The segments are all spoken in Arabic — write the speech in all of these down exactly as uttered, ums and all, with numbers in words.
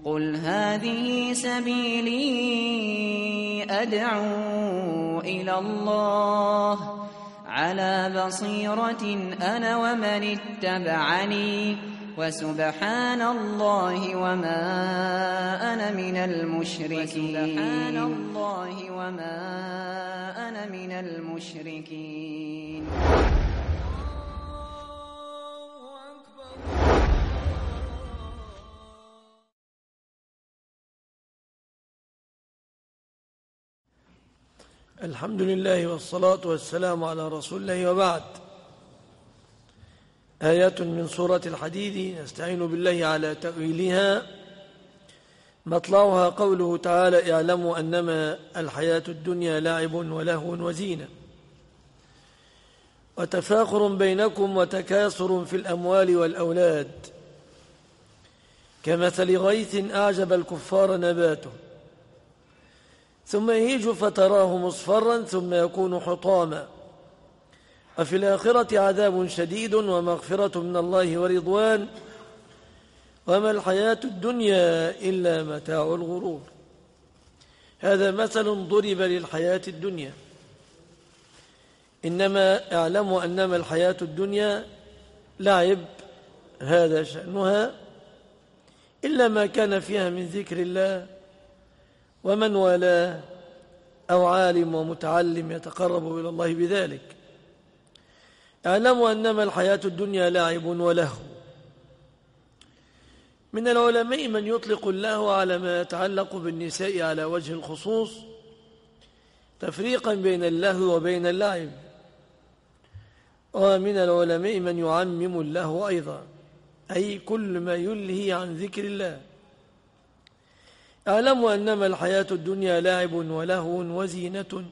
قل هذه سبيلي أدعو إلى الله على بصيرة أنا ومن اتبعني وسبحان الله وما أنا من المشركين وسبحان الله وما أنا من المشركين. الحمد لله والصلاة والسلام على رسول الله، وبعد. آيات من سورة الحديد نستعين بالله على تأويلها. مطلعها قوله تعالى: اعلموا أنما الحياة الدنيا لعب ولهو وزينة وتفاخر بينكم وتكاثر في الأموال والأولاد كمثل غيث أعجب الكفار نباته ثم يهيج فتراه مصفرا ثم يكون حطاما وفي الآخرة عذاب شديد ومغفرة من الله ورضوان وما الحياة الدنيا إلا متاع الغرور. هذا مثل ضرب للحياة الدنيا. إنما اعلموا أنما الحياة الدنيا لعب، هذا شأنها، إلا ما كان فيها من ذكر الله ومن والاه أو عالم ومتعلم يتقرب إلى الله بذلك. اعلموا أنما الحياة الدنيا لعب ولهو. من العلماء من يطلق اللهو على ما يتعلق بالنساء على وجه الخصوص تفريقا بين اللهو وبين اللعب، ومن العلماء من يعمم اللهو أيضا، أي كل ما يلهي عن ذكر الله. اعلموا أنما الحياة الدنيا لعب ولهو وزينة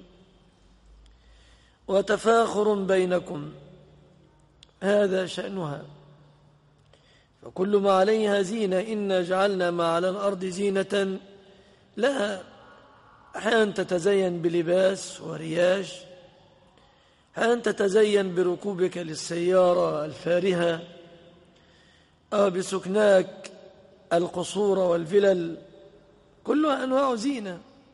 وتفاخر بينكم، هذا شأنها. فكل ما عليها زينة، إنا جعلنا ما على الأرض زينة لها. أحيانا تتزين بلباس ورياش، أحيانا تتزين بركوبك للسيارة الفارهة أو بسكناك القصور والفلل، كلها أنواع زينة.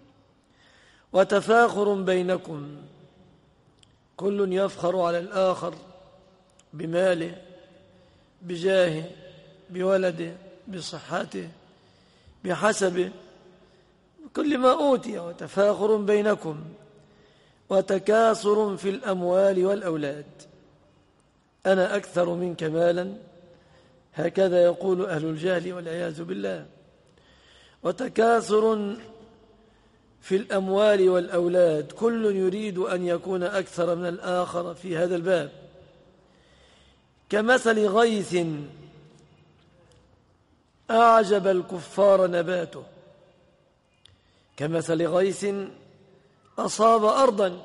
وتفاخر بينكم، كل يفخر على الآخر بماله، بجاهه، بولده، بصحته، بحسبه، كل ما أوتي. وتفاخر بينكم وتكاثر في الأموال والأولاد، أنا أكثر منك مالا، هكذا يقول أهل الجهل والعياذ بالله. وتكاثر في الأموال والأولاد، كل يريد أن يكون أكثر من الآخر في هذا الباب. كمثل غيث أعجب الكفار نباته، كمثل غيث أصاب أرضا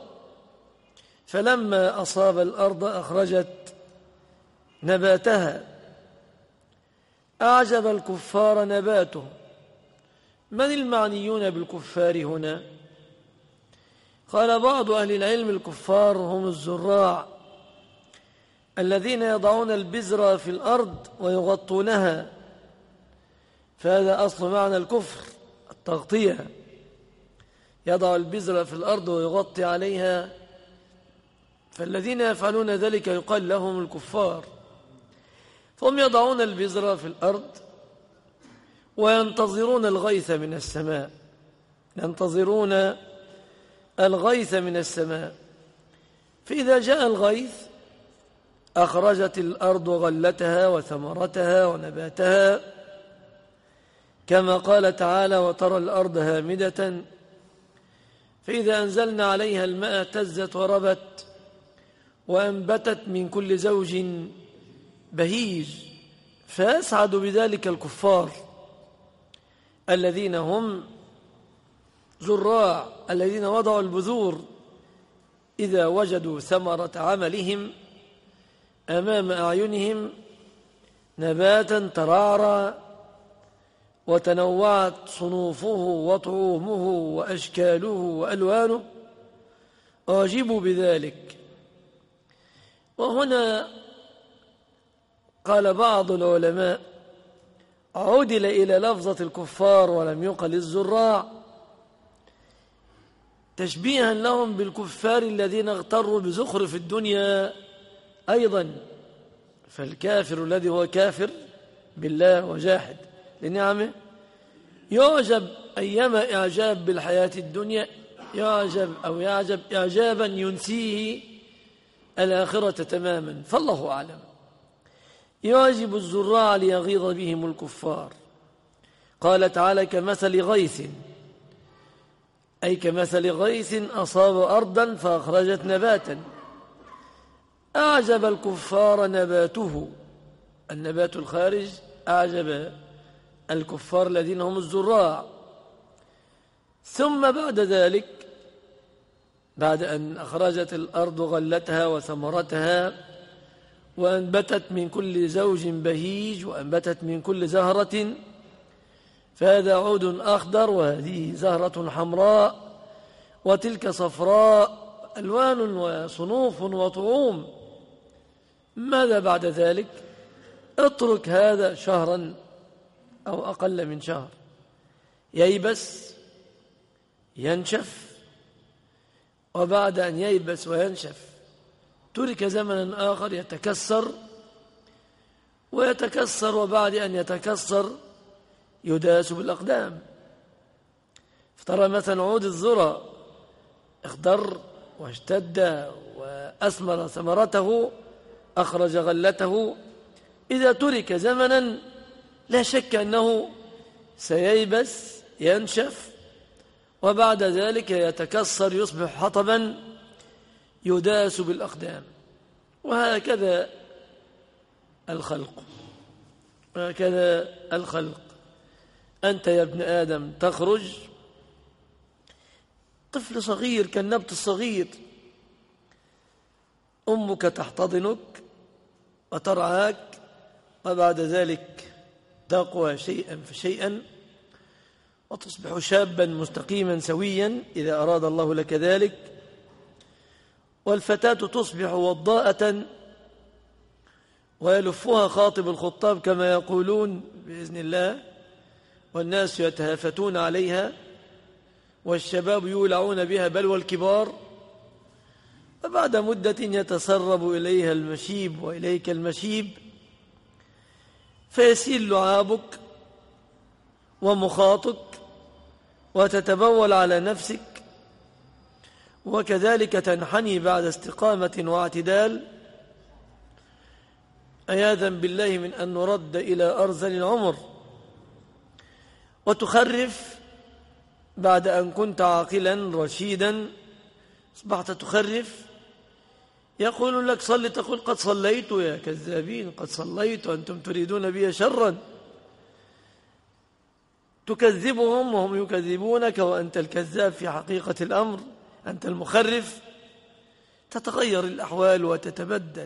فلما أصاب الأرض أخرجت نباتها. أعجب الكفار نباته، من المعنيون بالكفار هنا؟ قال بعض أهل العلم: الكفار هم الزراع الذين يضعون البذر في الأرض ويغطونها، فهذا أصل معنى الكفر، التغطية. يضع البذر في الأرض ويغطي عليها، فالذين يفعلون ذلك يقال لهم الكفار. فهم يضعون البذر في الأرض وينتظرون الغيث من السماء، ينتظرون الغيث من السماء. فإذا جاء الغيث أخرجت الأرض غلتها وثمرتها ونباتها، كما قال تعالى: وترى الأرض هامدة فإذا أنزلنا عليها الماء اهتزت وربت وأنبتت من كل زوج بهيج. فيسعد بذلك الكفار الذين هم زراع، الذين وضعوا البذور، إذا وجدوا ثمرة عملهم أمام أعينهم نباتا ترعرع وتنوعت صنوفه وطعومه وأشكاله وألوانه، أعجبوا بذلك. وهنا قال بعض العلماء: عدل إلى لفظة الكفار ولم يقل الزراع تشبيها لهم بالكفار الذين اغتروا بزخرف الدنيا أيضا. فالكافر الذي هو كافر بالله وجاحد لنعمه يعجب أيما إعجاب بالحياة الدنيا، يعجب أو يعجب إعجابا ينسيه الآخرة تماما، فالله أعلم. يعجب الزراع ليغيظ بهم الكفار. قال تعالى: كمثل غيث، أي كمثل غيث أصاب أرضا فأخرجت نباتا. أعجب الكفار نباته، النبات الخارج أعجب الكفار الذين هم الزراع. ثم بعد ذلك، بعد أن أخرجت الأرض غلتها وثمرتها وأنبتت من كل زوج بهيج وأنبتت من كل زهرة، فهذا عود أخضر وهذه زهرة حمراء وتلك صفراء، ألوان وصنوف وطعوم. ماذا بعد ذلك؟ اترك هذا شهرا أو أقل من شهر، ييبس ينشف، وبعد أن ييبس وينشف ترك زمنا آخر يتكسر ويتكسر، وبعد أن يتكسر يداس بالأقدام. فترى مثلا عود الذرة اخضر واشتد وأثمر ثمرته، أخرج غلته، إذا ترك زمنا لا شك أنه سييبس ينشف، وبعد ذلك يتكسر يصبح حطبا يداس بالأقدام. وهكذا الخلق، وهكذا الخلق. أنت يا ابن آدم تخرج طفل صغير كالنبت الصغير، أمك تحتضنك وترعاك، وبعد ذلك تقوى شيئا فشيئا وتصبح شابا مستقيما سويا إذا أراد الله لك ذلك. والفتاة تصبح وضاءة ويلفها خاطب الخطاب كما يقولون بإذن الله، والناس يتهافتون عليها، والشباب يولعون بها بل والكبار. وبعد مدة يتسرب إليها المشيب وإليك المشيب، فيسيل لعابك ومخاطك وتتبول على نفسك، وكذلك تنحني بعد استقامة واعتدال، عياذا بالله من أن نرد إلى أرذل العمر، وتخرف بعد أن كنت عاقلا رشيدا أصبحت تخرف. يقول لك صل، تقول قد صليت يا كذابين، قد صليت وأنتم تريدون بي شرا. تكذبهم وهم يكذبونك وأنت الكذاب في حقيقة الأمر، أنت المخرف. تتغير الأحوال وتتبدل،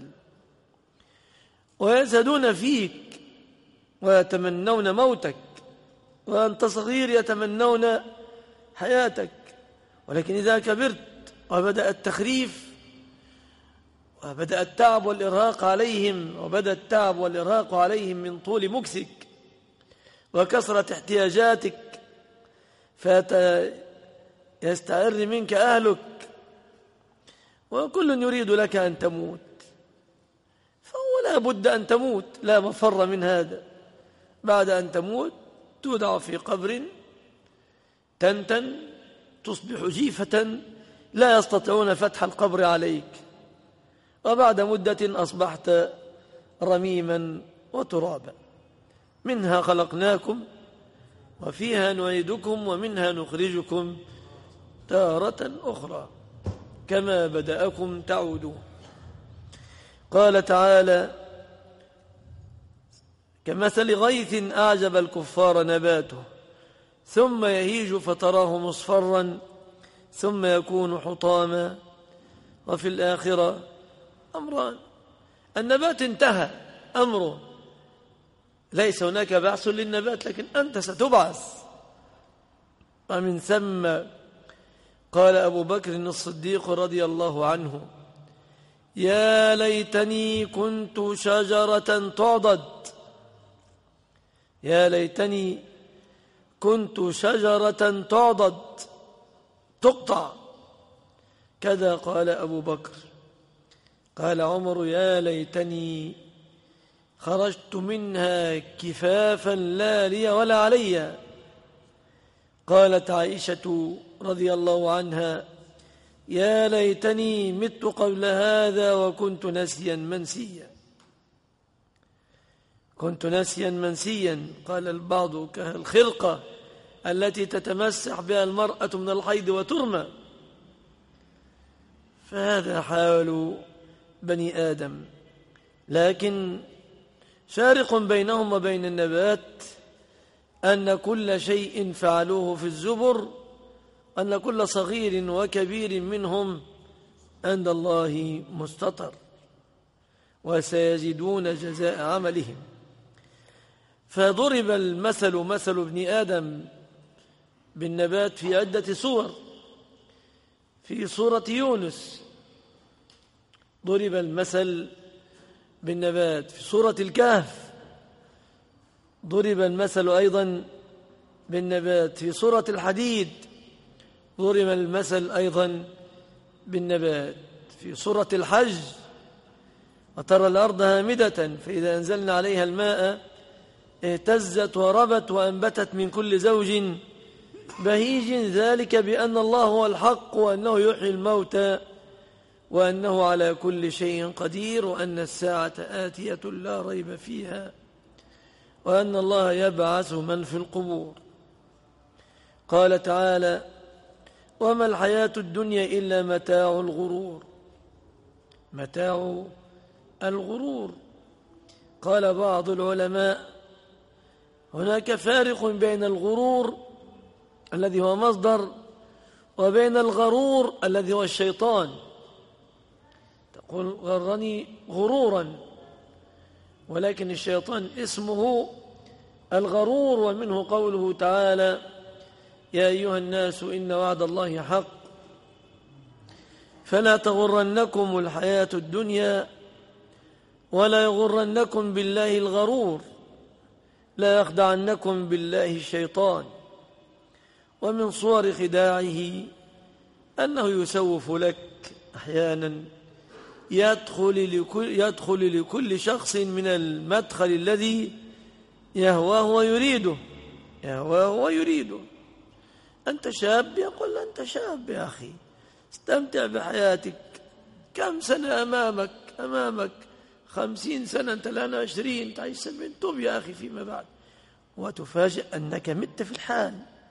ويزهدون فيك ويتمنون موتك، وأنت صغير يتمنون حياتك. ولكن إذا كبرت وبدأ التخريف وبدأ التعب والإرهاق عليهم، وبدأ التعب والإرهاق عليهم من طول مكسك وكثرة احتياجاتك، فيستعر منك أهلك، وكل يريد لك أن تموت، فهو لا بد أن تموت، لا مفر من هذا. بعد أن تموت تودع في قبر تنتن، تصبح جيفة لا يستطيعون فتح القبر عليك، وبعد مدة أصبحت رميما وترابا. منها خلقناكم وفيها نعيدكم ومنها نخرجكم تارة أخرى كما بدأكم تعودون. قال تعالى: كمثل غيث أعجب الكفار نباته ثم يهيج فتراه مصفرا ثم يكون حطاما وفي الآخرة أمران. النبات انتهى أمره، ليس هناك بعث للنبات، لكن أنت ستبعث. ومن ثم قال أبو بكر الصديق رضي الله عنه: يا ليتني كنت شجرة تعضد، يا ليتني كنت شجرة تعضد تقطع. كذا قال أبو بكر. قال عمر يا ليتني خرجت منها كفافا لا لي ولا علي. قالت عائشة رضي الله عنها يا ليتني مت قبل هذا وكنت نسيا منسيا. كنت نسيا منسيا. قال البعض كالخرقة التي تتمسح بها المرأة من الحيض وترمى. فهذا حال بني آدم. لكن فارق بينهم وبين النبات أن كل شيء فعلوه في الزبر، أن كل صغير وكبير منهم عند الله مستطر، وسيجدون جزاء عملهم. فضرب المثل مثل ابن آدم بالنبات في عدة صور. في سورة يونس ضرب المثل بالنبات، في سورة الكهف ضرب المثل أيضا بالنبات، في سورة الحديد ضرب المثل أيضا بالنبات، في سورة الحج وترى الأرض هامدة فإذا أنزلنا عليها الماء اهتزت وربت وأنبتت من كل زوج بهيج ذلك بأن الله هو الحق وأنه يحيي الموتى وأنه على كل شيء قدير وأن الساعة آتية لا ريب فيها وأن الله يبعث من في القبور. قال تعالى وما الحياة الدنيا إلا متاع الغرور. متاع الغرور. قال بعض العلماء هناك فارق بين الغرور الذي هو مصدر وبين الغرور الذي هو الشيطان. تقول غرني غرورا، ولكن الشيطان اسمه الغرور، ومنه قوله تعالى يا أيها الناس إن وعد الله حق فلا تغرنكم الحياة الدنيا ولا يغرنكم بالله الغرور لا يخدعنكم بالله الشيطان. ومن صور خداعه أنه يسوف لك أحيانا، يدخل لكل, يدخل لكل شخص من المدخل الذي يهواه ويريده يهواه ويريده. أنت شاب، يقول أنت شاب يا أخي استمتع بحياتك، كم سنة أمامك أمامك خمسين سنة، أنت الآن عشرين، تعيش سبعين، طب يا أخي فيما بعد. وتفاجئ أنك مت في الحال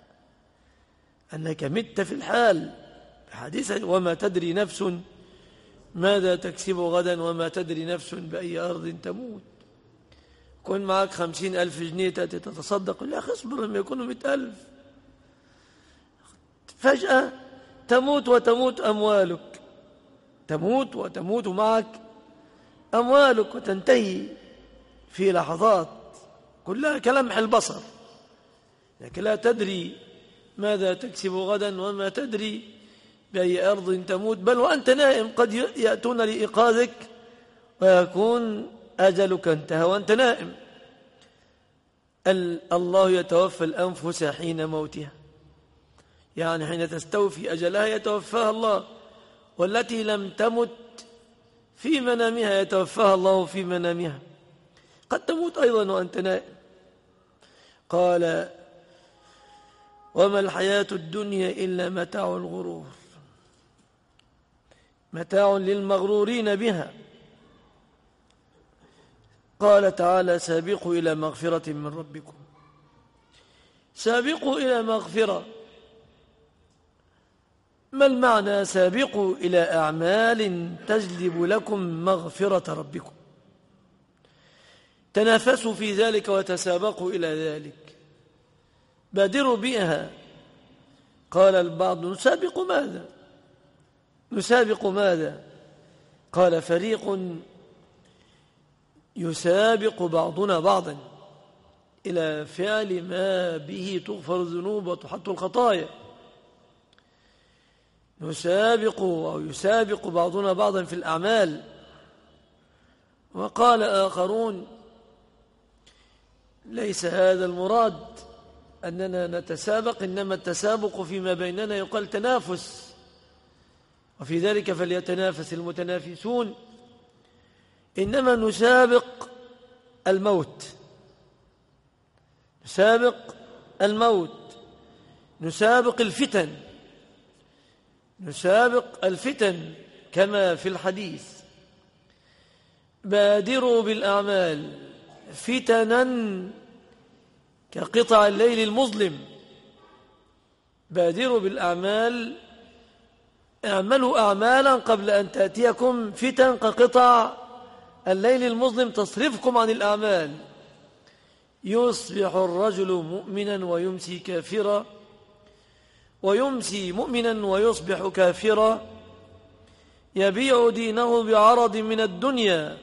أنك مت في الحال بحديث وما تدري نفس ماذا تكسب غدا وما تدري نفس بأي أرض تموت. كن معك خمسين ألف جنيه تتصدق، لا اصبر لما يكونوا مئة ألف. فجأة تموت وتموت أموالك، تموت وتموت معك أموالك وتنتهي في لحظات كلها كلمح البصر، لكن لا تدري ماذا تكسب غدا وما تدري بأي أرض تموت، بل وأنت نائم قد يأتون لإيقاظك ويكون أجلك انتهى وأنت نائم. الله يتوفى الأنفس حين موتها، يعني حين تستوفي أجلها يتوفاها الله، والتي لم تمت في منامها يتوفاها الله في منامها. قد تموت أيضا وأنت نائم. قال وما الحياة الدنيا إلا متاع الغرور، متاع للمغرورين بها. قال تعالى سابقوا إلى مغفرة من ربكم. سابقوا إلى مغفرة، ما المعنى؟ سابقوا إلى أعمال تجلب لكم مغفرة ربكم، تنافسوا في ذلك وتسابقوا إلى ذلك، بادروا بها. قال البعض نسابق ماذا؟ نسابق ماذا؟ قال فريق يسابق بعضنا بعضا إلى فعل ما به تغفر الذنوب وتحط الخطايا. نسابق أو يسابق بعضنا بعضا في الأعمال. وقال آخرون ليس هذا المراد أننا نتسابق، إنما التسابق فيما بيننا يقال تنافس، وفي ذلك فليتنافس المتنافسون. إنما نسابق الموت، نسابق الموت، نسابق الفتن، نسابق الفتن كما في الحديث: بادروا بالأعمال فتنا كقطع الليل المظلم. بادروا بالأعمال، اعملوا أعمالا قبل أن تأتيكم فتن كقطع الليل المظلم تصرفكم عن الأعمال. يصبح الرجل مؤمنا ويمسي كافرا، ويمسي مؤمنا ويصبح كافرا، يبيع دينه بعرض من الدنيا.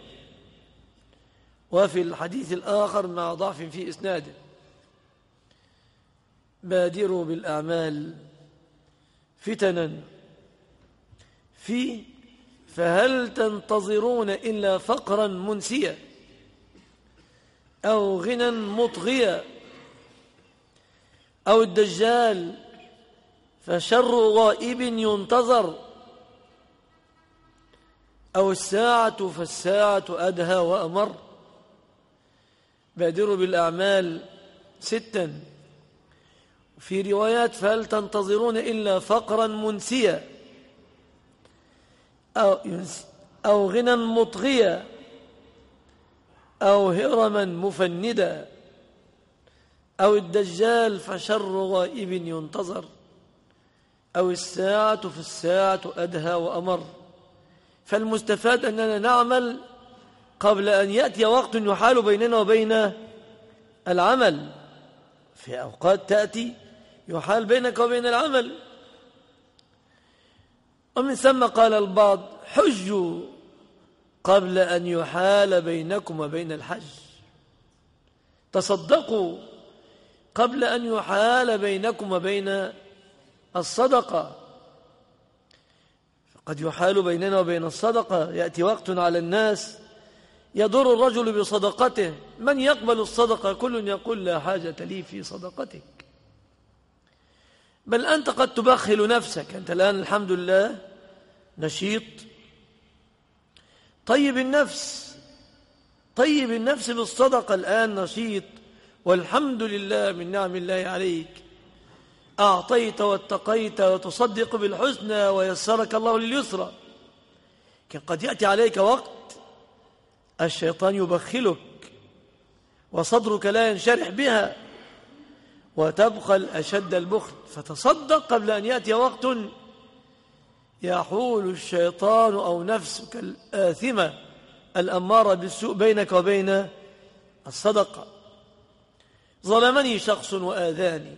وفي الحديث الآخر مع ضعف في إسناده: بادروا بالأعمال فتنا في فهل تنتظرون إلا فقرا منسيا أو غنى مطغيا أو الدجال فشر غائب ينتظر أو الساعة فالساعة أدهى وأمر. بادروا بالأعمال ستا، في روايات فهل تنتظرون إلا فقرا منسيا أو, أو غنى مطغيا أو هرما مفندا أو الدجال فشر غائب ينتظر أو الساعة فالساعة أدهى وأمر. فالمستفاد أننا نعمل قبل أن يأتي وقت يحال بيننا وبين العمل. في أوقات تأتي يحال بينك وبين العمل. ومن ثم قال البعض: حجوا قبل أن يحال بينكم وبين الحج، تصدقوا قبل أن يحال بينكم وبين الصدقة. قد يحال بيننا وبين الصدقة، يأتي وقت على الناس يضر الرجل بصدقته، من يقبل الصدقة؟ كل يقول لا حاجة لي في صدقتك، بل أنت قد تبخل نفسك. أنت الآن الحمد لله نشيط، طيب النفس، طيب النفس بالصدقة. الآن نشيط والحمد لله من نعم الله عليك، أعطيت واتقيت وتصدق بالحسنى ويسرك الله لليسرى. لكن قد يأتي عليك وقت الشيطان يبخلك وصدرك لا ينشرح بها وتبخل أشد البخل، فتصدق قبل أن يأتي وقت يحول الشيطان أو نفسك الآثمة الأمارة بالسوء بينك وبين الصدقة. ظلمني شخص وآذاني،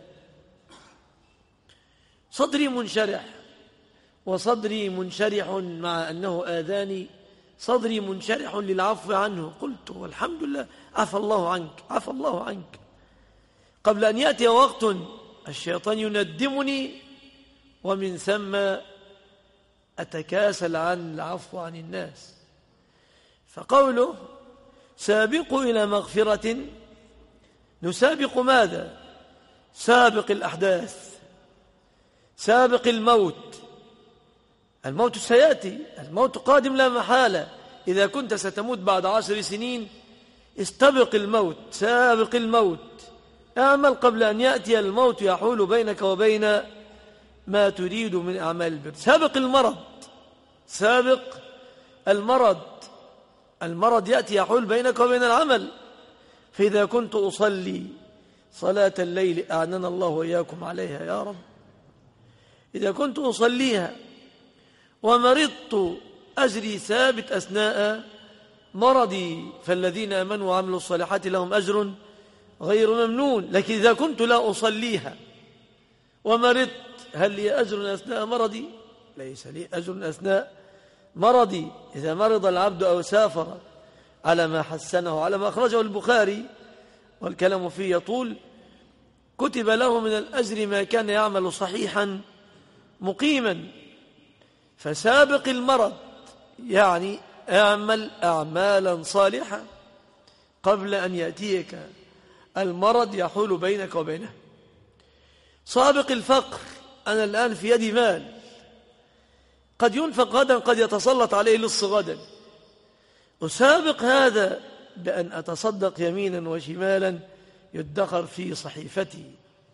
صدري منشرح، وصدري منشرح مع أنه آذاني، صدري منشرح للعفو عنه. قلت والحمد لله، عفى الله عنك، عفى الله عنك، قبل أن يأتي وقت الشيطان يندمني ومن ثم أتكاسل عن العفو عن الناس. فقوله سابقوا إلى مغفرة، نسابق ماذا؟ سابق الأحداث، سابق الموت. الموت سيأتي، الموت قادم لا محالة. إذا كنت ستموت بعد عشر سنين استبق الموت، سابق الموت، اعمل قبل أن يأتي الموت يحول بينك وبين ما تريد من أعمال البر. سابق المرض، سابق المرض، المرض يأتي يحول بينك وبين العمل. فإذا كنت أصلي صلاة الليل أعننا الله وإياكم عليها يا رب، إذا كنت أصليها ومرضت أجري ثابت أثناء مرضي، فالذين آمنوا وعملوا الصالحات لهم أجر غير ممنون. لكن إذا كنت لا أصليها ومرضت هل لي أجر أثناء مرضي؟ ليس لي أجر أثناء مرضي. إذا مرض العبد أو سافر على ما حسنه، على ما أخرجه البخاري والكلام فيه يطول، كتب له من الأجر ما كان يعمل صحيحا مقيما. فسابق المرض يعني اعمل أعمالا صالحة قبل أن يأتيك المرض يحول بينك وبينه. سابق الفقر، أنا الآن في يدي مال قد ينفق غدا، قد يتسلط عليه لص غدا، أسابق هذا بأن أتصدق يمينا وشمالا يدخر في صحيفتي.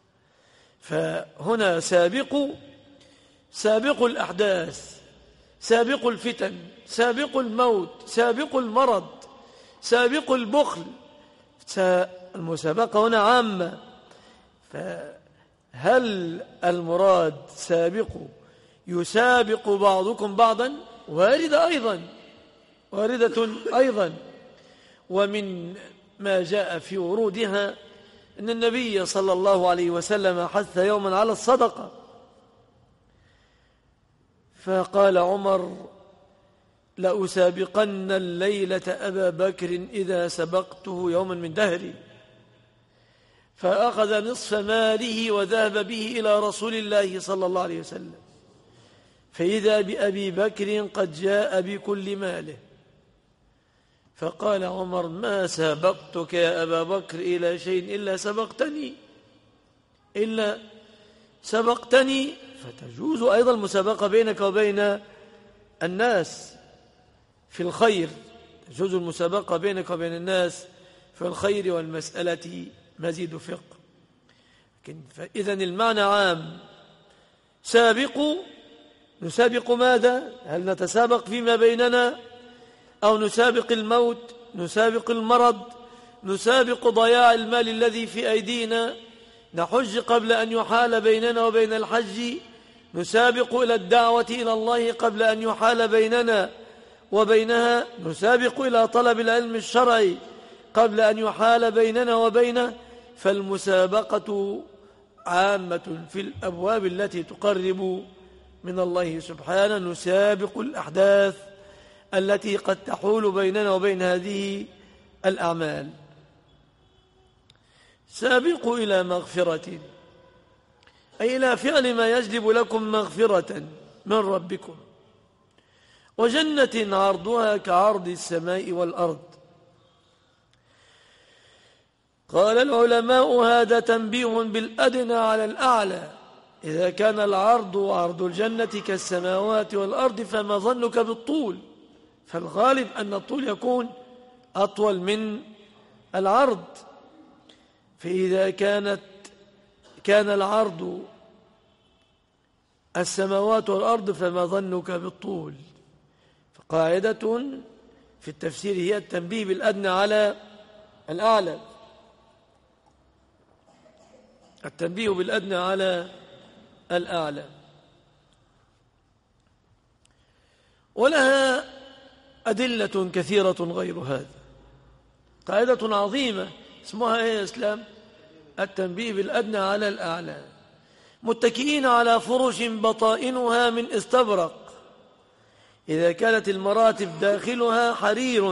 فهنا سابقوا سابقوا الأحداث، سابقوا الفتن، سابقوا الموت، سابقوا المرض، سابقوا البخل. المسابقة هنا عامة. فهل المراد سابقوا يسابق بعضكم بعضا؟ واردة أيضا، واردة أيضا. ومن ما جاء في ورودها أن النبي صلى الله عليه وسلم حث يوما على الصدقة، فقال عمر: لأسابقن الليلة أبا بكر إذا سبقته يوما من دهري. فأخذ نصف ماله وذهب به إلى رسول الله صلى الله عليه وسلم، فإذا بأبي بكر قد جاء بكل ماله. فقال عمر: ما سبقتك يا أبا بكر إلى شيء إلا سبقتني إلا سبقتني. فتجوز أيضا المسابقة بينك وبين الناس في الخير، تجوز المسابقة بينك وبين الناس في الخير والمسألة مزيد فقه. فإذن المعنى عام. سابقوا، نسابق ماذا؟ هل نتسابق فيما بيننا، أو نسابق الموت، نسابق المرض، نسابق ضياع المال الذي في أيدينا، نحج قبل أن يحال بيننا وبين الحج، نسابق إلى الدعوة إلى الله قبل أن يحال بيننا وبينها، نسابق إلى طلب العلم الشرعي قبل أن يحال بيننا وبينه. فالمسابقة عامة في الأبواب التي تقرب من الله سبحانه. نسابق الأحداث التي قد تحول بيننا وبين هذه الأعمال. سابقوا إلى مغفرة، أي إلى فعل ما يجلب لكم مغفرة من ربكم، وجنة عرضها كعرض السماء والأرض. قال العلماء: هذا تنبيه بالأدنى على الأعلى. إذا كان العرض عرض الجنة كالسماوات والأرض فما ظنك بالطول؟ فالغالب أن الطول يكون أطول من العرض. فإذا كانت كان العرض السماوات والأرض فما ظنك بالطول؟ فقاعدة في التفسير هي التنبيه بالأدنى على الأعلى، التنبيه بالأدنى على الأعلى. ولها أدلة كثيرة غير هذا. قاعدة عظيمة اسمها إيه يا إسلام؟ التنبيه بالأدنى على الأعلى. متكئين على فرش بطائنها من استبرق. إذا كانت المراتب داخلها حرير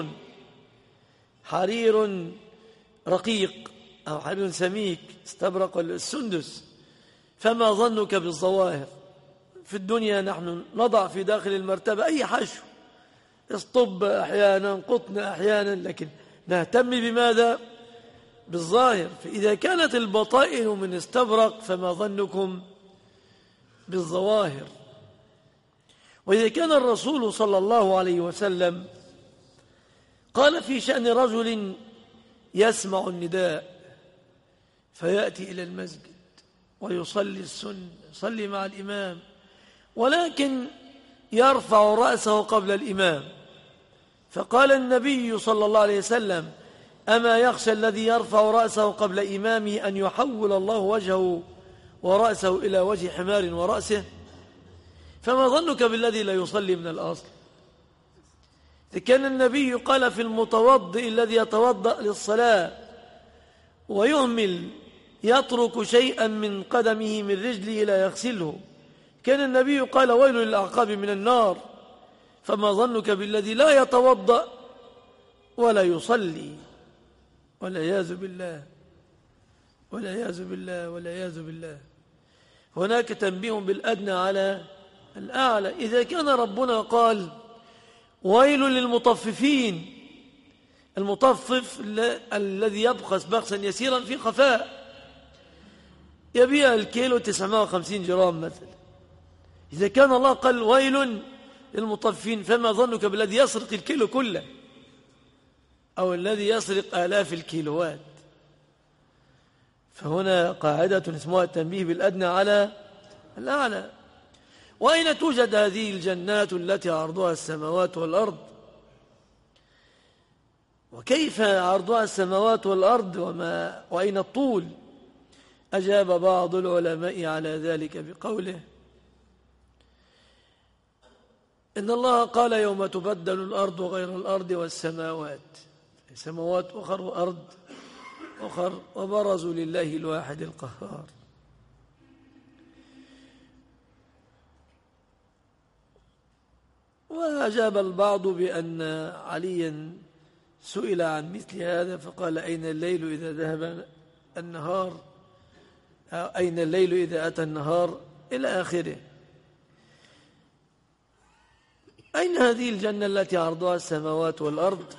حرير رقيق أو حرير سميك، استبرق السندس، فما ظنك بالظواهر؟ في الدنيا نحن نضع في داخل المرتبة أي حشو، اسطب أحيانا، قطن أحيانا، لكن نهتم بماذا؟ بالظاهر. فإذا كانت البطائن من استبرق فما ظنكم بالظواهر؟ وإذا كان الرسول صلى الله عليه وسلم قال في شأن رجل يسمع النداء فيأتي إلى المسجد ويصلي السنة، يصلي مع الإمام، ولكن يرفع رأسه قبل الإمام، فقال النبي صلى الله عليه وسلم: أما يخشى الذي يرفع رأسه قبل إمامه أن يحول الله وجهه ورأسه إلى وجه حمار ورأسه؟ فما ظنك بالذي لا يصلي من الأصل؟ كان النبي قال في المتوضئ الذي يتوضأ للصلاة ويهمل يترك شيئا من قدمه من رجله لا يغسله، كان النبي قال: ويل للأعقاب من النار. فما ظنك بالذي لا يتوضأ ولا يصلي؟ والعياذ بالله، والعياذ بالله، والعياذ بالله. هناك تنبيه بالأدنى على الأعلى. إذا كان ربنا قال: ويل للمطففين المطفف الذي يبخس بخسا يسيرا في خفاء يبيع الكيلو تسعمائة وخمسين جرام مثلا. إذا كان الله قال ويل للمطففين، فما ظنك بالذي يسرق الكيلو كله أو الذي يسرق آلاف الكيلوات؟ فهنا قاعدة اسمها التنبيه بالأدنى على الأعلى. وأين توجد هذه الجنات التي عرضها السماوات والأرض؟ وكيف عرضها السماوات والأرض وما وأين الطول؟ أجاب بعض العلماء على ذلك بقوله إن الله قال يوم تبدل الأرض غير الأرض والسماوات، سماوات أخر وأرض أخر، وبرزوا لله الواحد القهار. وأجاب البعض بأن عليا سئل عن مثل هذا فقال أين الليل إذا ذهب النهار، أين الليل إذا أتى النهار إلى آخره. أين هذه الجنة التي عرضها السماوات والأرض؟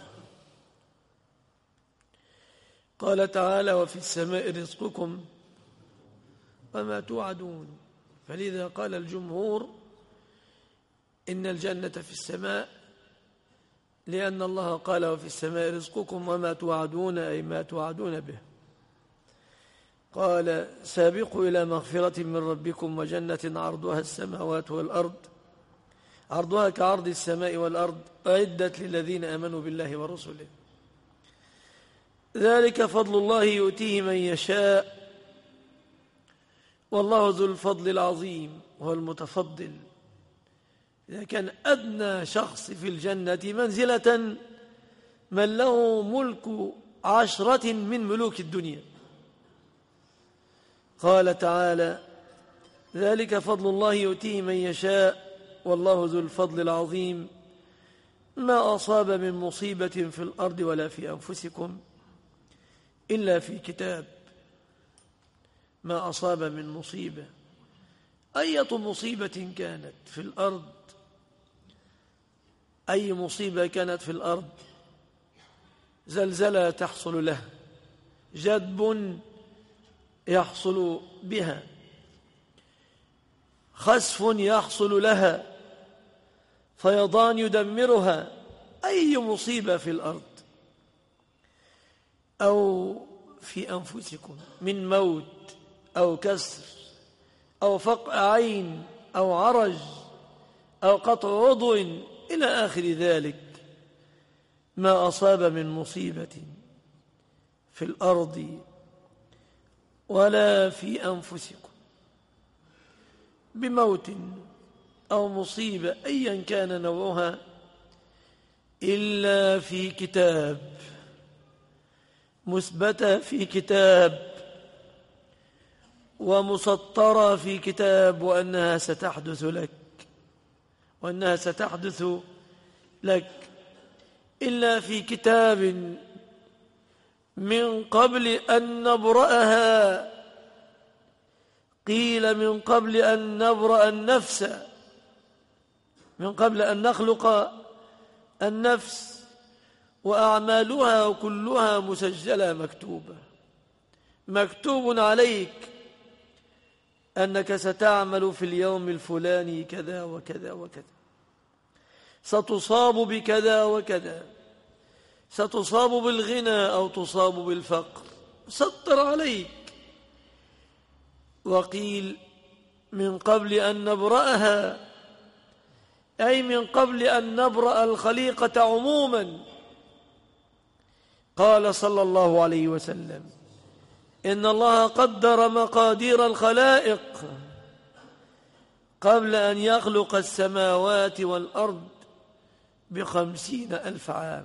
قال تعالى وفي السماء رزقكم وما توعدون. فلذا قال الجمهور إن الجنة في السماء، لأن الله قال وفي السماء رزقكم وما توعدون، أي ما توعدون به. قال سابقوا إلى مغفرة من ربكم وجنة عرضها السماوات والأرض، عرضها كعرض السماء والأرض، أعدت للذين آمنوا بالله ورسله، ذلك فضل الله يؤتيه من يشاء والله ذو الفضل العظيم. هو المتفضل. إذا كان أدنى شخص في الجنة منزلة من له ملك عشرة من ملوك الدنيا. قال تعالى ذلك فضل الله يؤتيه من يشاء والله ذو الفضل العظيم. ما أصاب من مصيبة في الأرض ولا في أنفسكم إلا في كتاب. ما أصاب من مصيبة، أية مصيبة كانت في الأرض، أي مصيبة كانت في الأرض، زلزلة تحصل له، جدب يحصل بها، خسف يحصل لها، فيضان يدمرها، أي مصيبة في الأرض أو في أنفسكم من موت أو كسر أو فقع عين أو عرج أو قطع عضو إلى آخر ذلك. ما أصاب من مصيبة في الأرض ولا في أنفسكم بموت أو مصيبة أيا كان نوعها إلا في كتاب، مثبتة في كتاب ومسطرة في كتاب، وأنها ستحدث لك وأنها ستحدث لك إلا في كتاب من قبل أن نبرأها. قيل من قبل أن نبرأ النفس، من قبل أن نخلق النفس، وأعمالها كلها مسجلة مكتوبة. مكتوب عليك أنك ستعمل في اليوم الفلاني كذا وكذا وكذا، ستصاب بكذا وكذا، ستصاب بالغنى أو تصاب بالفقر، سطر عليك. وقيل من قبل أن نبرأها، أي من قبل أن نبرأ الخليقة عموما. قال صلى الله عليه وسلم إن الله قدر مقادير الخلائق قبل أن يخلق السماوات والأرض بخمسين ألف عام.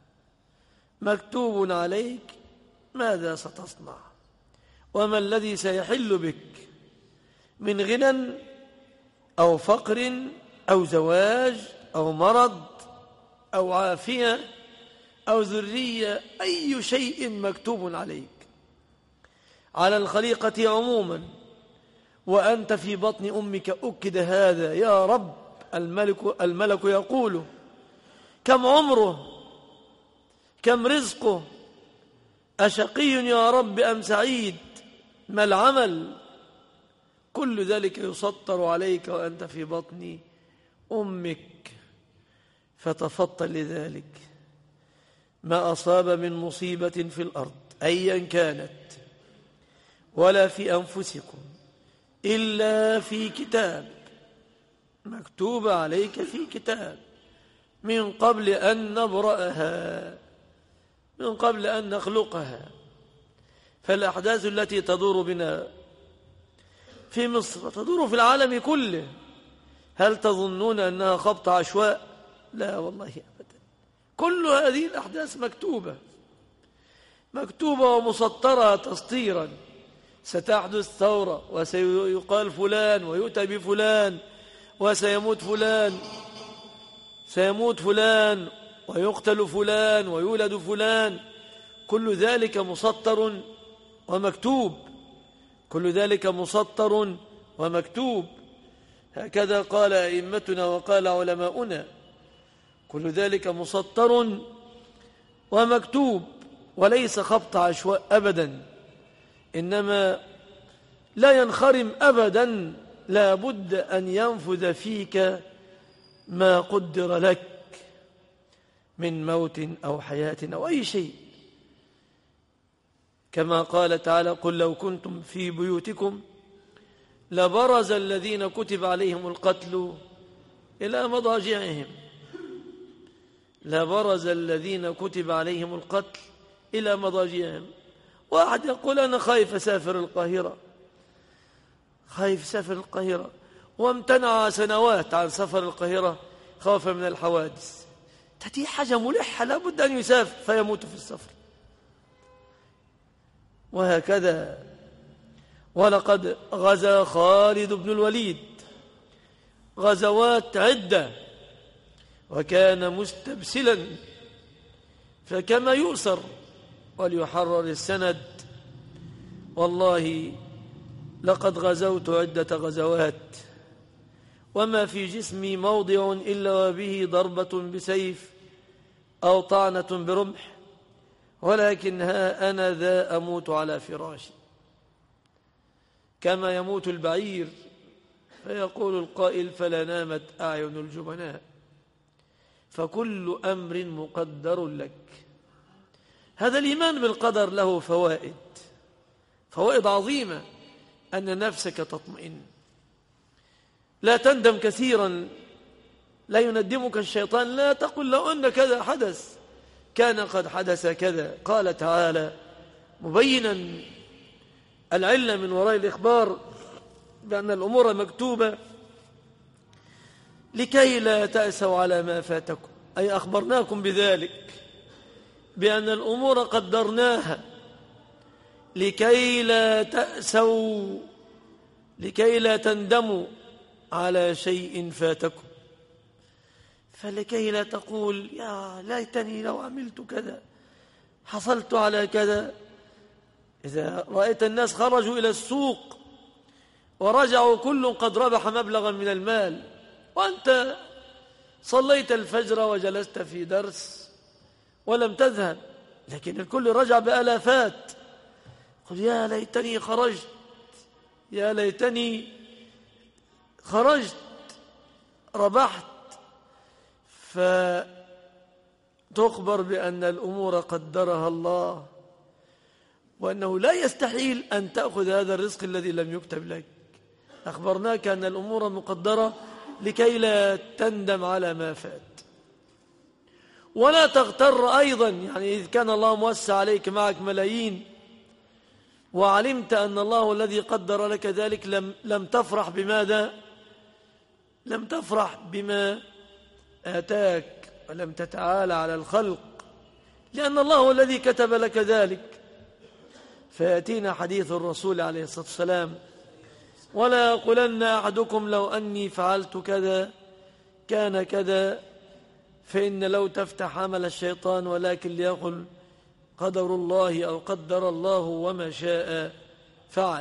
مكتوب عليك ماذا ستصنع، وما الذي سيحل بك من غنى أو فقر أو زواج أو مرض أو عافية أو ذرية. أي شيء مكتوب عليك، على الخليقة عموما. وأنت في بطن أمك أكد هذا. يا رب، الملك, الملك يقول كم عمره؟ كم رزقه؟ أشقي يا رب أم سعيد؟ ما العمل؟ كل ذلك يسطر عليك وأنت في بطن أمك. فتفطن لذلك. ما أصاب من مصيبة في الأرض أيا كانت ولا في أنفسكم إلا في كتاب، مكتوب عليك في كتاب، من قبل أن نبرأها، من قبل أن نخلقها. فالأحداث التي تدور بنا في مصر تدور في العالم كله. هل تظنون أنها خبط عشواء؟ لا والله أبدا. كل هذه الأحداث مكتوبة مكتوبة ومسطرة تسطيرا. ستحدث ثورة وسيقال فلان ويؤتى بفلان وسيموت فلان سيموت فلان ويقتل فلان ويولد فلان. كل ذلك مسطر ومكتوب. كل ذلك مسطر ومكتوب. هكذا قال أئمتنا وقال علماؤنا. كل ذلك مسطر ومكتوب، وليس خبط عشواء أبدا، إنما لا ينخرم أبدا. لا بد أن ينفذ فيك ما قدر لك من موت أو حياة أو أي شيء. كما قال تعالى: قل لو كنتم في بيوتكم لبرز الذين كتب عليهم القتل إلى مضاجعهم. لبرز الذين كتب عليهم القتل إلى مضاجعهم. واحد يقول: أنا خايف أسافر القاهرة، خايف أسافر القاهرة، وامتنع سنوات عن سفر القاهرة خوفا من الحوادث. تأتي حاجة ملحة، لا بد أن يسافر فيموت في السفر. وهكذا. ولقد غزا خالد بن الوليد غزوات عدة وكان مستبسلا، فكما يؤسر وليحرر السند. والله لقد غزوت عدة غزوات وما في جسمي موضع إلا وبه ضربة بسيف أو طعنة برمح، ولكن ها أنا ذا أموت على فراشي كما يموت البعير. فيقول القائل: فلا نامت أعين الجبناء. فكل أمر مقدر لك. هذا الإيمان بالقدر له فوائد فوائد عظيمة. أن نفسك تطمئن، لا تندم كثيرا، لا يندمك الشيطان. لا تقل لو أن كذا حدث كان قد حدث كذا. قال تعالى مبينا العلة من وراء الإخبار بأن الأمور مكتوبة: لكي لا تأسوا على ما فاتكم، أي أخبرناكم بذلك بأن الأمور قدرناها، لكي لا تأسوا، لكي لا تندموا على شيء فاتكم. فلكي لا تقول: يا ليتني لو عملت كذا، حصلت على كذا. إذا رأيت الناس خرجوا إلى السوق ورجعوا كل قد ربح مبلغا من المال، وأنت صليت الفجر وجلست في درس ولم تذهب، لكن الكل رجع بآلافات، قل: يا ليتني خرجت، يا ليتني خرجت، ربحت. فتخبر بأن الأمور قدرها الله، وأنه لا يستحيل أن تأخذ هذا الرزق الذي لم يكتب لك. أخبرناك أن الأمور مقدرة لكي لا تندم على ما فات. ولا تغتر أيضا، يعني إذ كان الله موسع عليك معك ملايين وعلمت أن الله الذي قدر لك ذلك، لم, لم تفرح بماذا؟ لم تفرح بما آتاك ولم تتعالى على الخلق، لأن الله هو الذي كتب لك ذلك. فيأتينا حديث الرسول عليه الصلاة والسلام: ولا يقولن أحدكم لو أني فعلت كذا كان كذا، فإن لو تفتح عمل الشيطان، ولكن ليقل قدر الله أو قدر الله وما شاء فعل.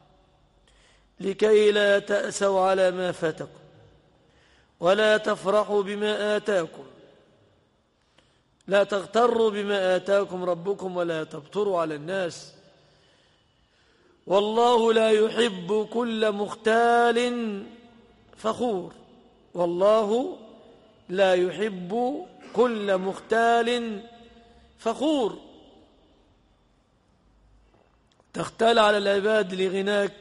لكي لا تأسوا على ما فاتكم ولا تفرحوا بما آتاكم، لا تغتروا بما آتاكم ربكم ولا تبطروا على الناس. والله لا يحب كل مختال فخور. والله لا يحب كل مختال فخور. تختال على العباد لغناك،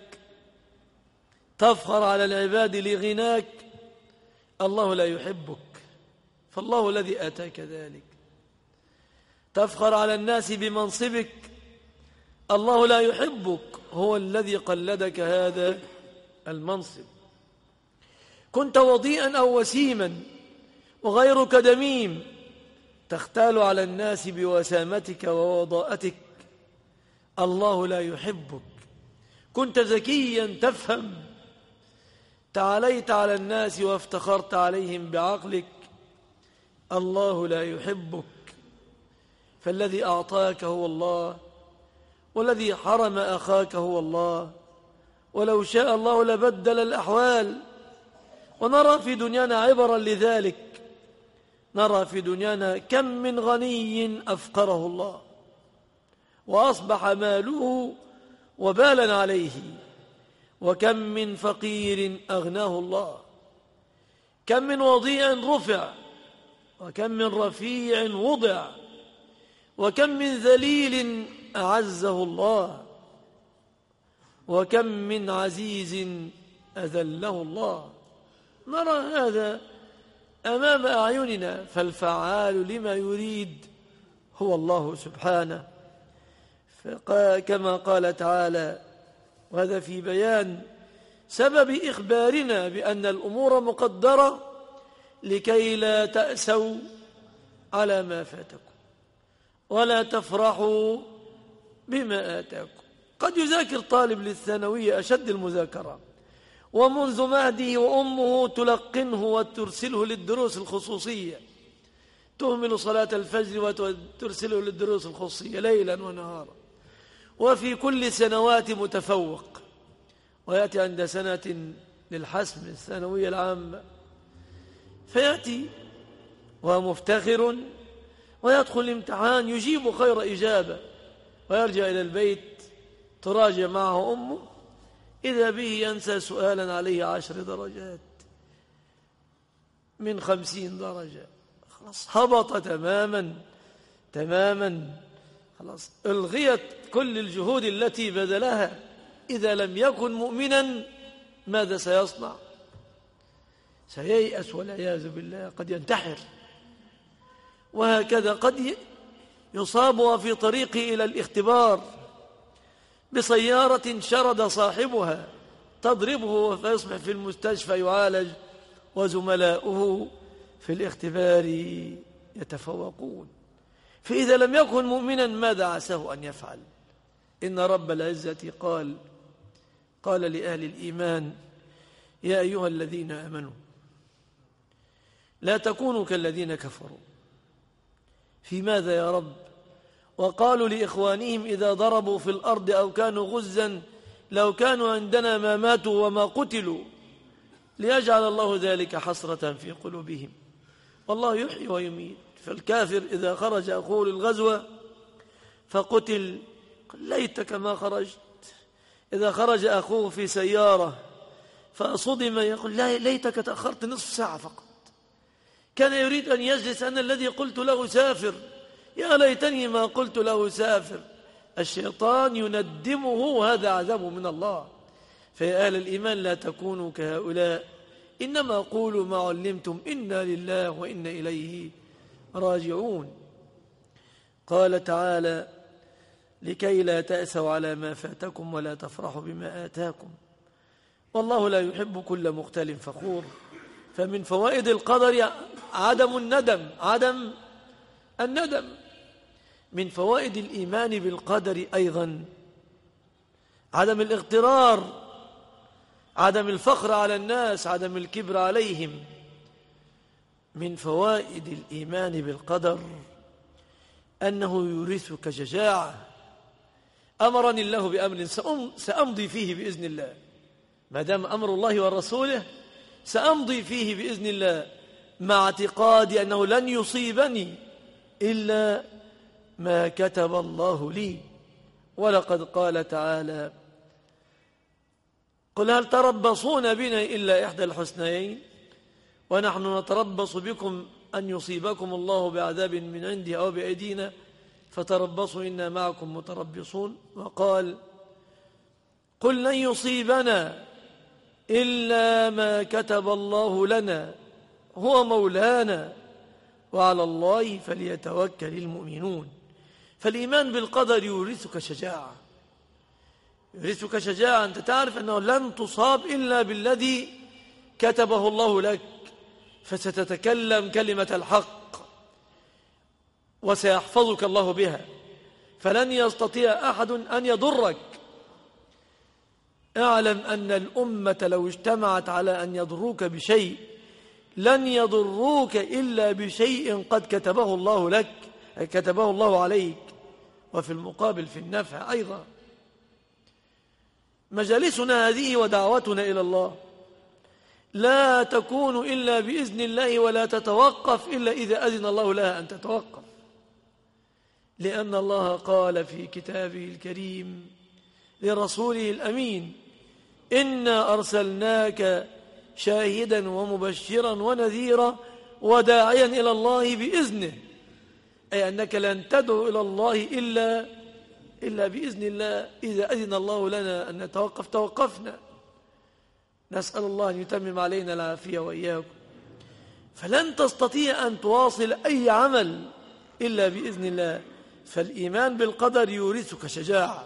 تفخر على العباد لغناك، الله لا يحبك، فالله الذي آتاك ذلك. تفخر على الناس بمنصبك، الله لا يحبك، هو الذي قلدك هذا المنصب. كنت وضيئا أو وسيما وغيرك دميم، تختال على الناس بوسامتك ووضاءتك، الله لا يحبك. كنت ذكيا تفهم، تعاليت على الناس وافتخرت عليهم بعقلك، الله لا يحبك. فالذي أعطاك هو الله، والذي حرم أخاك هو الله، ولو شاء الله لبدل الأحوال. ونرى في دنيانا عبرا لذلك، نرى في دنيانا كم من غني أفقره الله وأصبح ماله وبالا عليه، وكم من فقير أغناه الله، كم من وضيع رفع، وكم من رفيع وضع، وكم من ذليل أعزه الله، وكم من عزيز أذله الله. نرى هذا أمام أعيننا، فالفعال لما يريد هو الله سبحانه. كما قال تعالى، وهذا في بيان سبب إخبارنا بأن الأمور مقدرة لكي لا تأسوا على ما فاتكم ولا تفرحوا بما آتاكم. قد يذاكر طالب للثانوية أشد المذاكرة، ومنذ مهده وأمه تلقنه وترسله للدروس الخصوصية، تهمل صلاة الفجر وترسله للدروس الخصوصية ليلا ونهارا، وفي كل سنوات متفوق، ويأتي عند سنة للحسم الثانوية العامة فيأتي ومفتخر ويدخل الامتحان يجيب خير إجابة، ويرجع إلى البيت تراجع معه أمه، إذا به ينسى سؤالا عليه عشر درجات من خمسين درجة، خلاص هبط تماما تماما، خلاص ألغيت كل الجهود التي بذلها. إذا لم يكن مؤمنا ماذا سيصنع؟ سييأس والعياذ بالله، قد ينتحر. وهكذا قد يصاب في طريقه إلى الاختبار بسيارة شرد صاحبها تضربه فيصبح في المستشفى يعالج، وزملاؤه في الاختبار يتفوقون. فإذا لم يكن مؤمنا ماذا عساه أن يفعل؟ إن رب العزة قال قال لأهل الإيمان: يا أيها الذين آمنوا لا تكونوا كالذين كفروا. في ماذا يا رب؟ وقالوا لإخوانهم إذا ضربوا في الأرض أو كانوا غزا لو كانوا عندنا ما ماتوا وما قتلوا، ليجعل الله ذلك حسرة في قلوبهم. والله يحيي ويميت. فالكافر إذا خرج أخوه للغزوة فقتل قال ليتك ما خرجت. إذا خرج أخوه في سيارة فصدم يقول ليتك تأخرت نصف ساعة فقط، كان يريد أن يجلس، أنا الذي قلت له سافر، يا ليتني ما قلت له سافر. الشيطان يندمه، هذا عذاب من الله. فيا أهل الإيمان لا تكونوا كهؤلاء، إنما قولوا ما علمتم إنا لله وإنا إليه راجعون. قال تعالى: لكي لا تأسوا على ما فاتكم ولا تفرحوا بما آتاكم والله لا يحب كل مختال فخور. فمن فوائد القدر عدم الندم، عدم الندم. من فوائد الإيمان بالقدر أيضا عدم الاغترار، عدم الفخر على الناس، عدم الكبر عليهم. من فوائد الإيمان بالقدر أنه يورثك شجاعة. أمرني الله بأمر سأمضي فيه بإذن الله، ما دام أمر الله ورسوله سأمضي فيه بإذن الله، مع اعتقادي أنه لن يصيبني إلا ما كتب الله لي. ولقد قال تعالى: قل هل تربصون بنا إلا إحدى الحسنيين ونحن نتربص بكم أن يصيبكم الله بعذاب من عنده أو بأيدينا فتربصوا إنا معكم متربصون. وقال: قل لن يصيبنا إلا ما كتب الله لنا هو مولانا وعلى الله فليتوكل المؤمنون. فالإيمان بالقدر يورثك شجاعة، يورثك شجاعة. أنت تعرف أنه لن تصاب إلا بالذي كتبه الله لك، فستتكلم كلمة الحق وسيحفظك الله بها، فلن يستطيع أحد أن يضرك. اعلم أن الأمة لو اجتمعت على أن يضروك بشيء لن يضروك إلا بشيء قد كتبه الله لك، كتبه الله عليك. وفي المقابل في النفع أيضا. مجالسنا هذه ودعوتنا إلى الله لا تكون إلا بإذن الله، ولا تتوقف إلا إذا أذن الله لها أن تتوقف، لأن الله قال في كتابه الكريم لرسوله الأمين: إنا أرسلناك شاهدا ومبشرا ونذيرا وداعيا إلى الله بإذنه، أي أنك لن تدعو إلى الله إلا, إلا بإذن الله. إذا أذن الله لنا أن نتوقف توقفنا. نسأل الله أن يتمم علينا العافية وإياكم. فلن تستطيع أن تواصل أي عمل إلا بإذن الله. فالإيمان بالقدر يورثك شجاعة،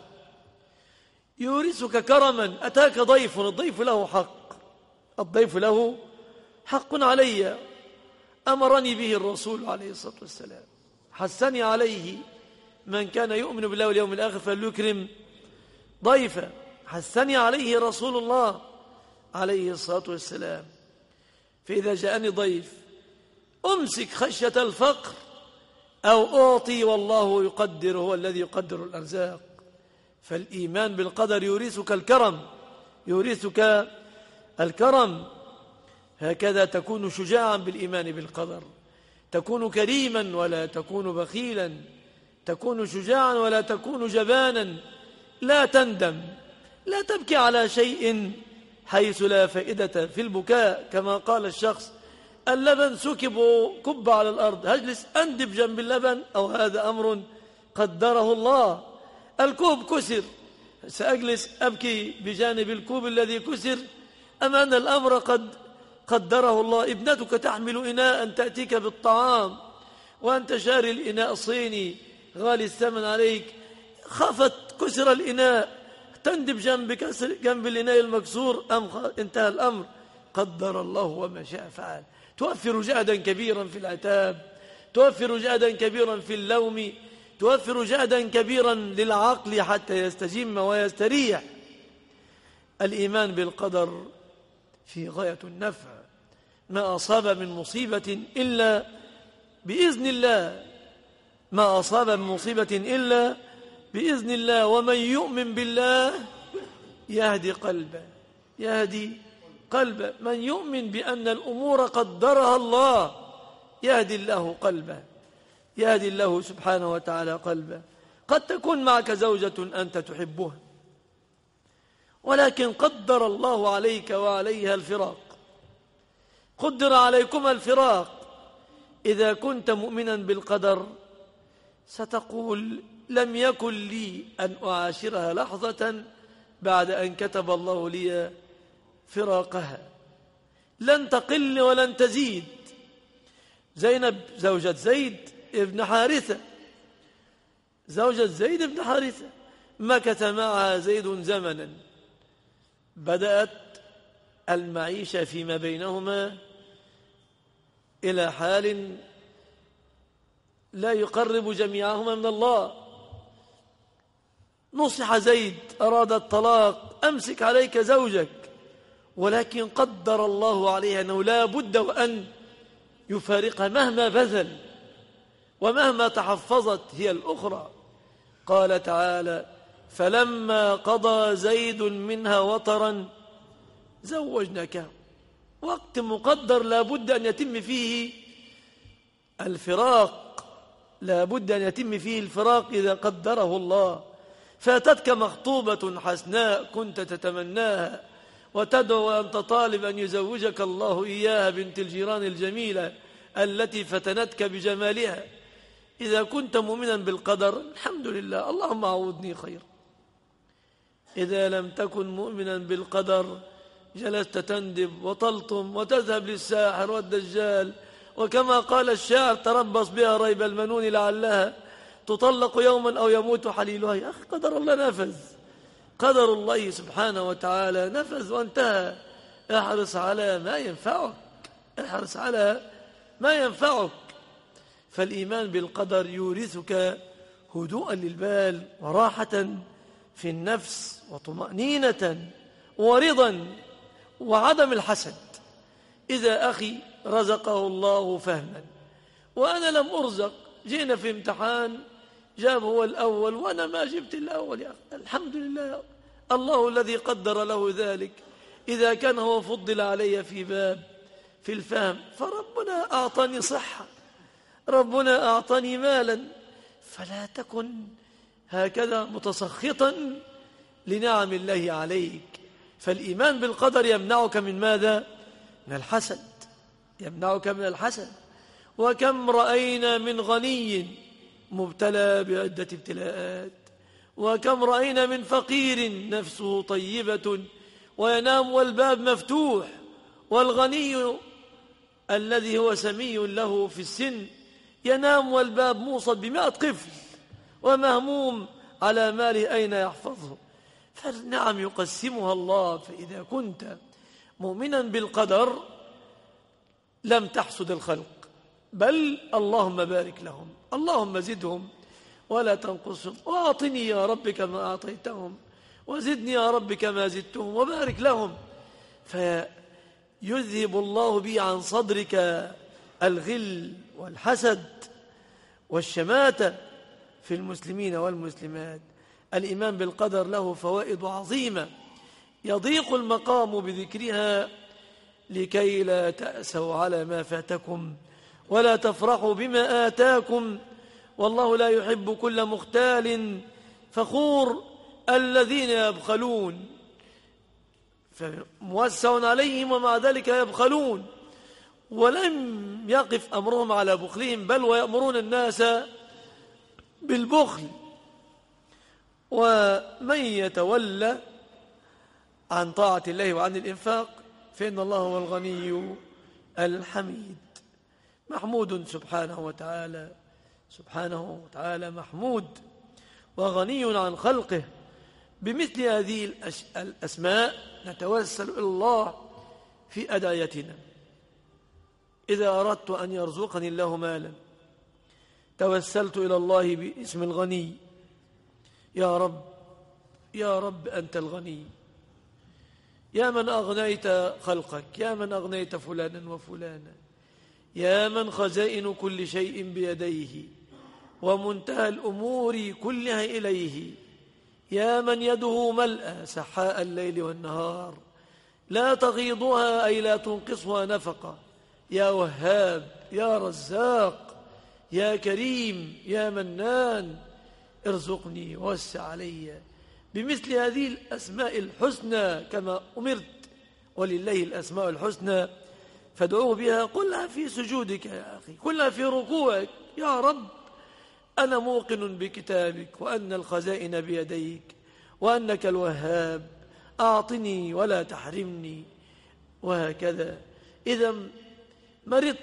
يورثك كرما. أتاك ضيف، الضيف له حق، الضيف له حق علي، أمرني به الرسول عليه الصلاة والسلام، حثني عليه: من كان يؤمن بالله واليوم الآخر فليكرم ضيفا. حثني عليه رسول الله عليه الصلاة والسلام. فإذا جاءني ضيف أمسك خشية الفقر أو أعطي، والله يقدر، هو الذي يقدر الأرزاق. فالإيمان بالقدر يورثك الكرم، يورثك الكرم. هكذا تكون شجاعا بالإيمان بالقدر، تكون كريما ولا تكون بخيلا، تكون شجاعا ولا تكون جبانا. لا تندم، لا تبكي على شيء حيث لا فائدة في البكاء. كما قال الشخص: اللبن سكب كب على الأرض، هجلس أندب جنب اللبن أو هذا أمر قدره الله؟ الكوب كسر، سأجلس أبكي بجانب الكوب الذي كسر أم أن الأمر قد قدره الله؟ ابنتك تحمل إناء تأتيك بالطعام وأنت شاري الإناء صيني غالي الثمن عليك، خفت كسر الإناء، تندب جنب كسر جنب الإناء المكسور أم انتهى الأمر؟ قدر الله وما شاء فعل. توفر جهدا كبيرا في العتاب، توفر جهدا كبيرا في اللوم، توفر جهدا كبيرا للعقل حتى يستجم ويستريح. الإيمان بالقدر في غاية النفع. ما أصاب من مصيبة إلا بإذن الله، ما أصاب من مصيبة إلا بإذن الله. ومن يؤمن بالله يهدي قلبه، يهدي قلبه. من يؤمن بأن الأمور قدرها الله يهدي الله قلبه، يهدي الله سبحانه وتعالى قلبه. قد تكون معك زوجة أنت تحبها، ولكن قدر الله عليك وعليها الفراق، قدر عليكما الفراق. إذا كنت مؤمنا بالقدر ستقول: لم يكن لي أن أعاشرها لحظة بعد أن كتب الله لي فراقها، لن تقل ولن تزيد. زينب زوجة زيد ابن حارثة، زوجة زيد ابن حارثة، مكث معها زيد زمنا، بدأت المعيشة فيما بينهما إلى حال لا يقرب جميعهما من الله. نصح زيد، أراد الطلاق: أمسك عليك زوجك، ولكن قدر الله عليها أنه لا بد وأن يفارقها مهما بذل ومهما تحفظت هي الأخرى. قال تعالى: فلما قضى زيد منها وطرا زوجناكه. وقت مقدر لا بد أن يتم فيه الفراق، لا بد أن يتم فيه الفراق إذا قدره الله. فاتتك مخطوبة حسناء كنت تتمناها وتدعو وأنت طالب أن يزوجك الله إياها بنت الجيران الجميلة التي فتنتك بجمالها. إذا كنت مؤمنا بالقدر الحمد لله، اللهم عوضني خير. إذا لم تكن مؤمنا بالقدر جلست تندب وتلطم وتذهب للساحر والدجال، وكما قال الشاعر تربص بها ريب المنون لعلها تطلق يوما أو يموت حليلها. يا أخي قدر الله نفذ، قدر الله سبحانه وتعالى نفذ وانتهى. احرص على ما ينفعك، احرص على ما ينفعك. فالإيمان بالقدر يورثك هدوءا للبال وراحة في النفس وطمأنينة ورضا وعدم الحسد. إذا أخي رزقه الله فهما وأنا لم أرزق، جينا في امتحان جاب هو الأول وأنا ما جبت الأول، يا أخي الحمد لله، الله الذي قدر له ذلك. إذا كان هو فضل علي في باب في الفهم فربنا أعطاني صحة، ربنا أعطاني مالا، فلا تكن هكذا متسخطا لنعم الله عليك. فالإيمان بالقدر يمنعك من ماذا؟ من الحسد، يمنعك من الحسد. وكم رأينا من غني مبتلى بعدة ابتلاءات، وكم رأينا من فقير نفسه طيبة وينام والباب مفتوح، والغني الذي هو سمي له في السن ينام والباب موصل بمائة قفل ومهموم على ماله أين يحفظه. فالنعم يقسمها الله. فإذا كنت مؤمنا بالقدر لم تحسد الخلق، بل اللهم بارك لهم، اللهم زدهم ولا تنقصهم، وأعطني يا رب كما أعطيتهم وزدني يا رب كما زدتهم وبارك لهم. فيذهب الله بي عن صدرك الغل والحسد والشماتة في المسلمين والمسلمات. الإيمان بالقدر له فوائد عظيمة يضيق المقام بذكرها، لكي لا تأسوا على ما فاتكم ولا تفرحوا بما آتاكم، والله لا يحب كل مختال فخور. الذين يبخلون فموسع عليهم ومع ذلك يبخلون، ولم يقف أمرهم على بخلهم بل ويأمرون الناس بالبخل. ومن يتولى عن طاعة الله وعن الإنفاق فإن الله هو الغني الحميد، محمود سبحانه وتعالى، سبحانه وتعالى محمود وغني عن خلقه. بمثل هذه الأسماء نتوسل إلى الله في أدعيتنا. إذا أردت أن يرزقني الله مالا توسلت إلى الله باسم الغني، يا رب يا رب أنت الغني، يا من أغنيت خلقك، يا من أغنيت فلانا وفلانا، يا من خزائن كل شيء بيديه ومنتهى الأمور كلها إليه، يا من يده ملأى سحاء الليل والنهار لا تغيضها أي لا تنقصها نفقة، يا وهاب يا رزاق يا كريم يا منان، ارزقني ووسع علي بمثل هذه الأسماء الحسنى كما أمرت، ولله الأسماء الحسنى فادعوه بها. قلها في سجودك يا أخي، قلها في ركوعك، يا رب أنا موقن بكتابك وأن الخزائن بيديك وأنك الوهاب، أعطني ولا تحرمني. وهكذا إذا مرضت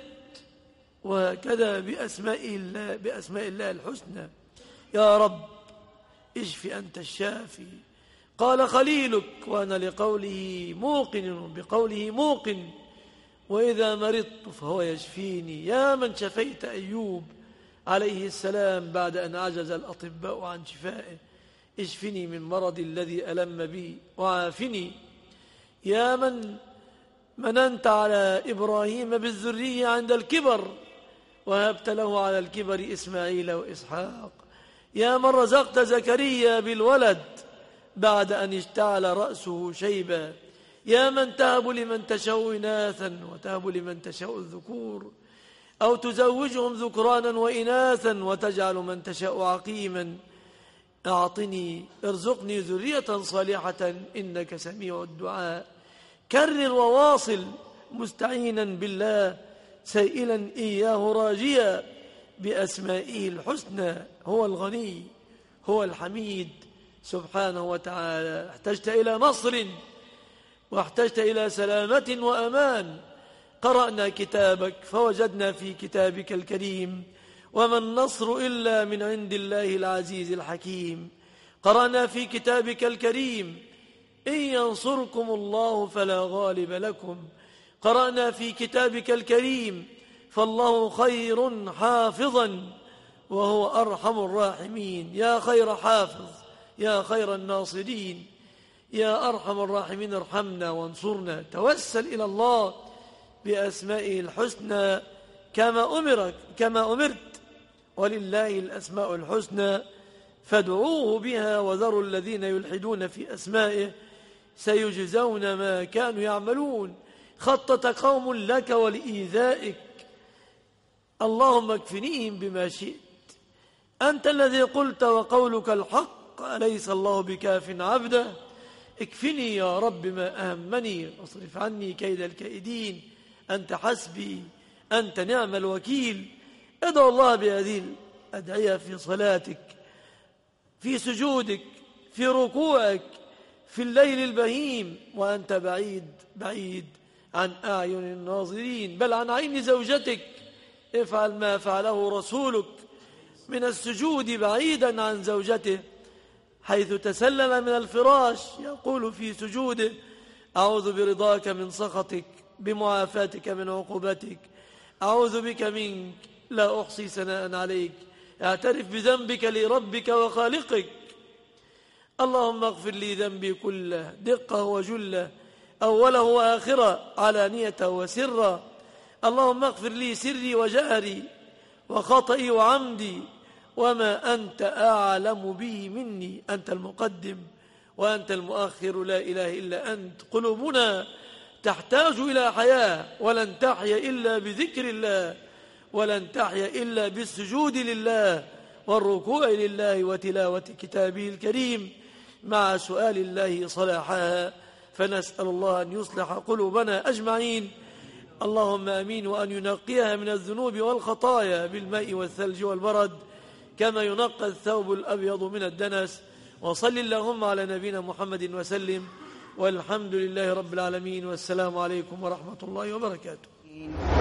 وهكذا بأسماء الله, بأسماء الله الحسنى، يا رب اشفي أنت الشافي. قال خليلك وأنا لقوله موقن بقوله موقن، وإذا مرضت فهو يشفيني. يا من شفيت أيوب عليه السلام بعد أن عجز الأطباء عن شفائه، اشفني من مرض الذي ألم بي وعافني. يا من مننت على إبراهيم بالذرية عند الكبر وهبت له على الكبر إسماعيل وإسحاق، يا من رزقت زكريا بالولد بعد أن اشتعل رأسه شيبا، يا من تهب لمن تشاء إناثا وتهب لمن تشاء الذكور. أو تزوجهم ذكرانا وإناثا وتجعل من تشاء عقيما أعطني ارزقني ذرية صالحة إنك سميع الدعاء. كرر وواصل مستعينا بالله سائلا إياه راجيا بأسمائه الحسنى. هو الغني، هو الحميد سبحانه وتعالى. احتجت إلى نصر واحتجت إلى سلامة وأمان، قرأنا كتابك فوجدنا في كتابك الكريم وما النصر إلا من عند الله العزيز الحكيم. قرأنا في كتابك الكريم إن ينصركم الله فلا غالب لكم. قرأنا في كتابك الكريم فالله خير حافظا وهو أرحم الراحمين. يا خير حافظ، يا خير الناصرين، يا أرحم الراحمين ارحمنا وانصرنا. توسل إلى الله بأسمائه الحسنى كما أمرك كما أمرت، ولله الأسماء الحسنى فادعوه بها وذروا الذين يلحدون في أسمائه سيجزون ما كانوا يعملون. خطط قوم لك ولإيذائك، اللهم اكفنيهم بما شئت. أنت الذي قلت وقولك الحق، أليس الله بكاف عبده؟ اكفني يا رب ما أهمني واصرف عني كيد الكائدين. أنت حسبي، أنت نعم الوكيل. ادعو الله بهذه الأدعية في صلاتك، في سجودك، في ركوعك، في الليل البهيم وأنت بعيد بعيد عن أعين الناظرين، بل عن عين زوجتك. افعل ما فعله رسولك من السجود بعيدا عن زوجته، حيث تسلل من الفراش يقول في سجوده أعوذ برضاك من سخطك، بمعافاتك من عقوبتك، أعوذ بك منك لا أحصي ثناء عليك. اعترف بذنبك لربك وخالقك. اللهم اغفر لي ذنبي كله دقه وجله، أوله وآخره، علانيته وسره. اللهم اغفر لي سري وجهري وخطئي وعمدي وما أنت أعلم به مني. أنت المقدم وأنت المؤخر، لا إله إلا أنت. قلوبنا تحتاج إلى حياة، ولن تحيا إلا بذكر الله، ولن تحيا إلا بالسجود لله والركوع لله وتلاوة كتابه الكريم مع سؤال الله صلاحها. فنسأل الله أن يصلح قلوبنا أجمعين، اللهم آمين، وأن ينقيها من الذنوب والخطايا بالماء والثلج والبرد كما ينقى الثوب الأبيض من الدنس. وصل اللهم على نبينا محمد وسلم، والحمد لله رب العالمين، والسلام عليكم ورحمة الله وبركاته.